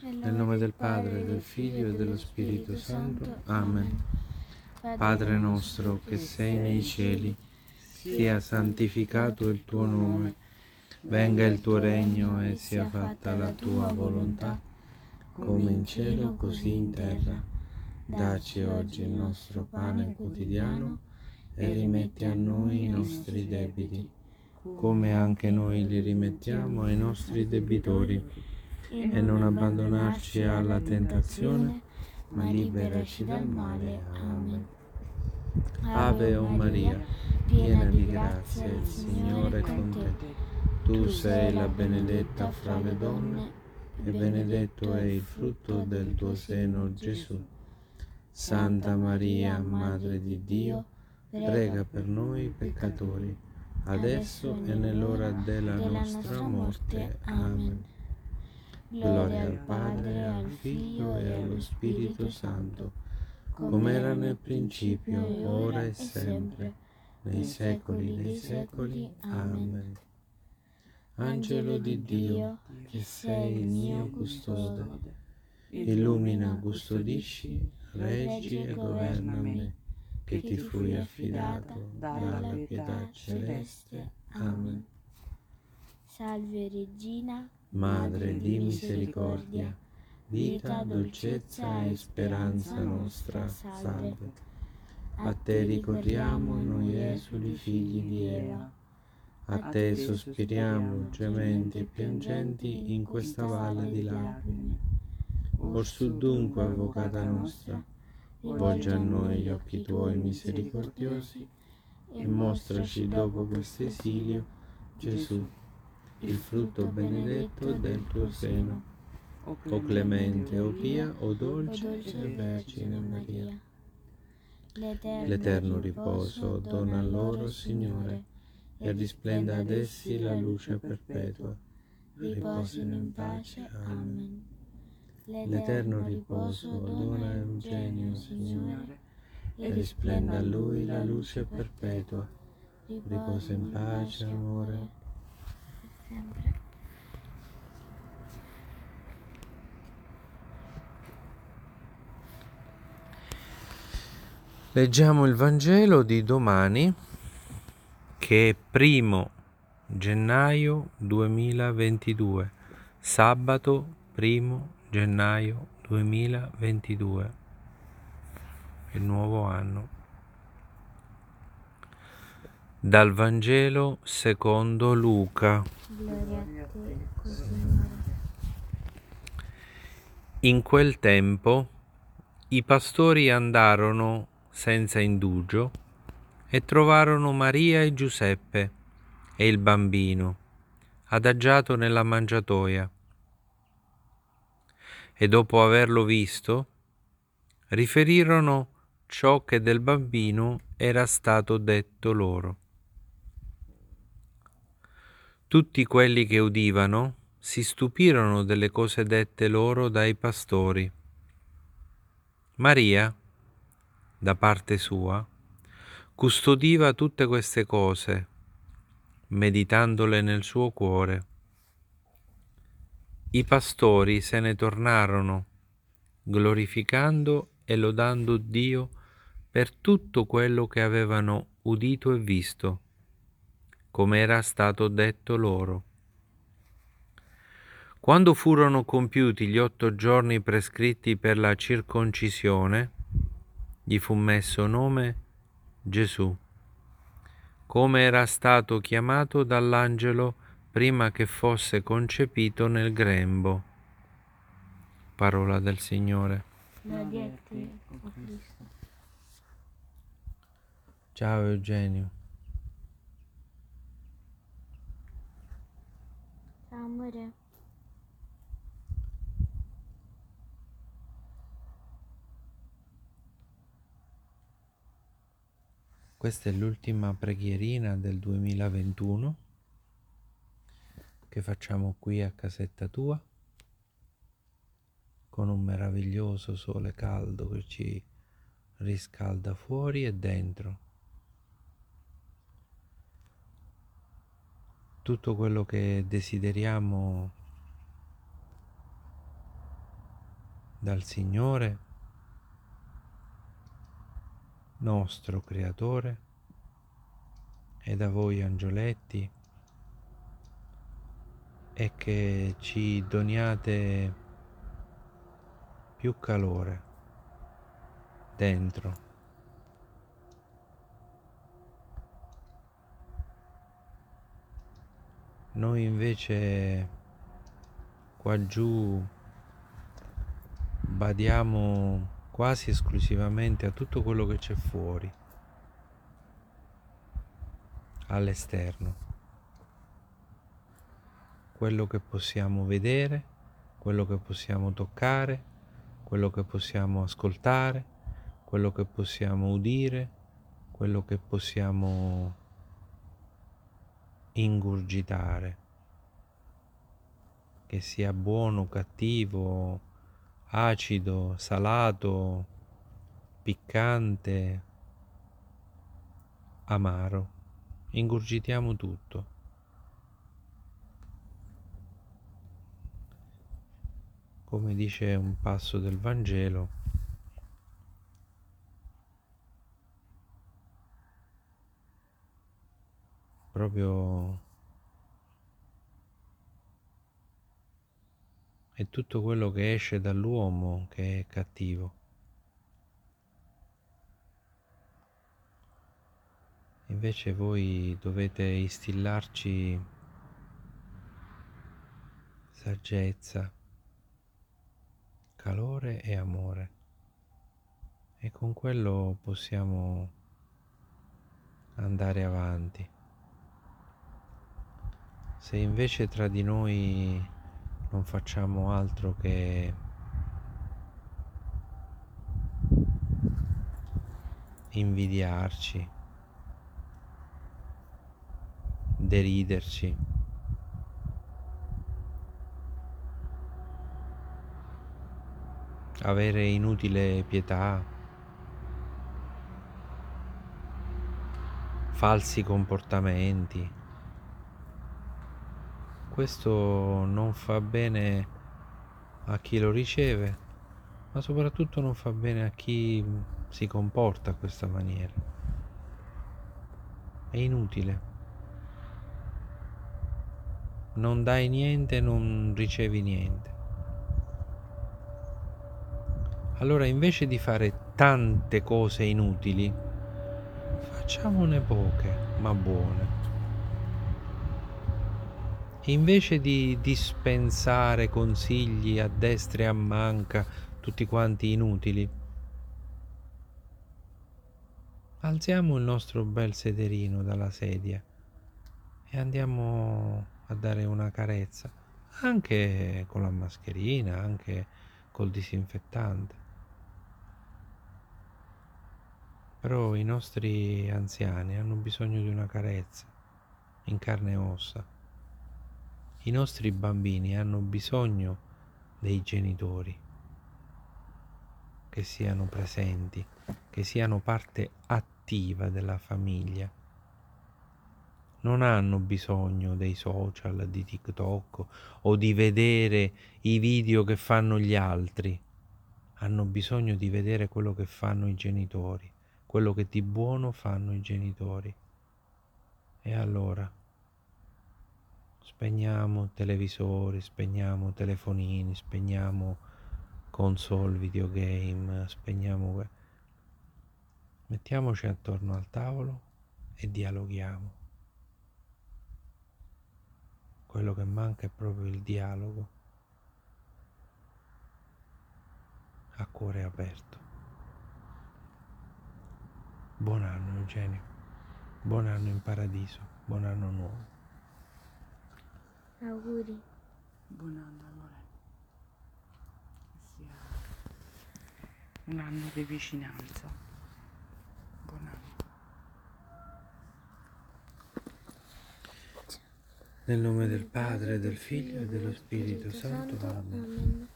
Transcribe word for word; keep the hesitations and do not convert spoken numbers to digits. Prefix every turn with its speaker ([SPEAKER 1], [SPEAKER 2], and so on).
[SPEAKER 1] Nel nome del Padre, del Figlio e dello Spirito Santo. Amen. Padre nostro che sei nei cieli, sia santificato il tuo nome, venga il tuo regno e sia fatta la tua volontà, come in cielo così in terra. Dacci oggi il nostro pane quotidiano e rimetti a noi i nostri debiti, come anche noi li rimettiamo ai nostri debitori. E non abbandonarci alla tentazione, ma liberaci dal male. Amen. Ave o Maria, piena di grazia, il Signore è con te. Tu sei la benedetta fra le donne, e benedetto è il frutto del tuo seno, Gesù. Santa Maria, Madre di Dio, prega per noi peccatori, adesso e nell'ora della nostra morte. Amen. Gloria al Padre, al Figlio e allo Spirito Santo, come era nel principio, ora e sempre, nei secoli dei secoli. Amen. Angelo di Dio, che sei il mio custode, illumina, custodisci, reggi e governa me, che ti fui affidato dalla pietà celeste. Amen.
[SPEAKER 2] Salve Regina,
[SPEAKER 1] Madre di misericordia, vita, dolcezza e speranza nostra, salve. A te ricorriamo noi esuli figli di Eva, a te sospiriamo, gementi e piangenti in questa valle di lacrime. Orsù dunque, avvocata nostra, volgi a noi gli occhi tuoi misericordiosi e mostraci dopo questo esilio Gesù, il frutto benedetto del tuo seno, o clemente, o pia, o dolce e Vergine Maria. L'eterno riposo dona loro, Signore, e risplenda ad essi la luce perpetua. Riposino in pace. Amen. L'eterno riposo dona a Eugenio, Signore, e risplenda a lui la luce perpetua. Riposa in pace, amore.
[SPEAKER 2] sempre.
[SPEAKER 1] Leggiamo il Vangelo di domani, che è primo gennaio duemilaventidue, sabato primo gennaio duemilaventidue, il nuovo anno. Dal Vangelo secondo Luca.
[SPEAKER 2] Gloria a te, Signore.
[SPEAKER 1] In quel tempo i pastori andarono senza indugio e trovarono Maria e Giuseppe e il bambino adagiato nella mangiatoia. E dopo averlo visto, riferirono ciò che del bambino era stato detto loro. Tutti quelli che udivano si stupirono delle cose dette loro dai pastori. Maria, da parte sua, custodiva tutte queste cose, meditandole nel suo cuore. I pastori se ne tornarono, glorificando e lodando Dio per tutto quello che avevano udito e visto, come era stato detto loro. Quando furono compiuti gli otto giorni prescritti per la circoncisione, gli fu messo nome Gesù, come era stato chiamato dall'angelo prima che fosse concepito nel grembo. Parola del Signore.
[SPEAKER 2] Gloria a te, o Cristo.
[SPEAKER 1] Ciao Eugenio.
[SPEAKER 2] Ciao amore.
[SPEAKER 1] Questa è l'ultima preghierina del duemilaventuno che facciamo qui a casetta tua, con un meraviglioso sole caldo che ci riscalda fuori e dentro. Tutto quello che desideriamo dal Signore, nostro Creatore, e da voi angioletti, e che ci doniate più calore dentro. Noi invece qua giù badiamo quasi esclusivamente a tutto quello che c'è fuori, all'esterno, quello che possiamo vedere, quello che possiamo toccare, quello che possiamo ascoltare, quello che possiamo udire, quello che possiamo ingurgitare, che sia buono, cattivo, acido, salato, piccante, amaro. Ingurgitiamo tutto. Come dice un passo del Vangelo, proprio è tutto quello che esce dall'uomo che è cattivo. Invece voi dovete instillarci saggezza, calore e amore, e con quello possiamo andare avanti. Se invece tra di noi non facciamo altro che invidiarci, deriderci, avere inutile pietà, falsi comportamenti, questo non fa bene a chi lo riceve, ma soprattutto non fa bene a chi si comporta a questa maniera. È inutile. Non dai niente, non ricevi niente. Allora, invece di fare tante cose inutili, facciamone poche, ma buone. E invece di dispensare consigli a destra e a manca, tutti quanti inutili, alziamo il nostro bel sederino dalla sedia e andiamo a dare una carezza, anche con la mascherina, anche col disinfettante. Però i nostri anziani hanno bisogno di una carezza in carne e ossa. I nostri bambini hanno bisogno dei genitori che siano presenti, che siano parte attiva della famiglia. Non hanno bisogno dei social, di TikTok o di vedere i video che fanno gli altri. Hanno bisogno di vedere quello che fanno i genitori, quello che di buono fanno i genitori. E allora spegniamo televisori, spegniamo telefonini, spegniamo console, videogame, spegniamo... Mettiamoci attorno al tavolo e dialoghiamo. Quello che manca è proprio il dialogo, a cuore aperto. Buon anno, Eugenio. Buon anno in paradiso. Buon anno nuovo.
[SPEAKER 2] Auguri.
[SPEAKER 3] Buon anno, amore. Che sia un anno di vicinanza. Buon anno.
[SPEAKER 1] Nel nome del Padre, del Figlio e dello Spirito Santo. Amen.
[SPEAKER 2] Amen.